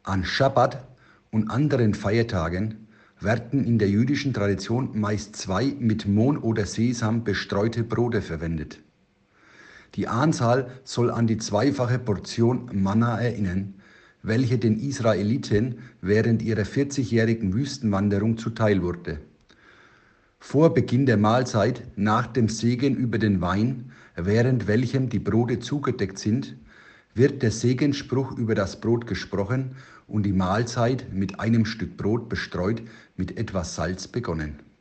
An Schabbat und anderen Feiertagen werden in der jüdischen Tradition meist zwei mit Mohn oder Sesam bestreute Brote verwendet. Die Anzahl soll an die zweifache Portion Manna erinnern, welche den Israeliten während ihrer 40-jährigen Wüstenwanderung zuteil wurde. Vor Beginn der Mahlzeit, nach dem Segen über den Wein, während welchem die Brote zugedeckt sind, wird der Segensspruch über das Brot gesprochen und die Mahlzeit mit einem Stück Brot bestreut mit etwas Salz begonnen.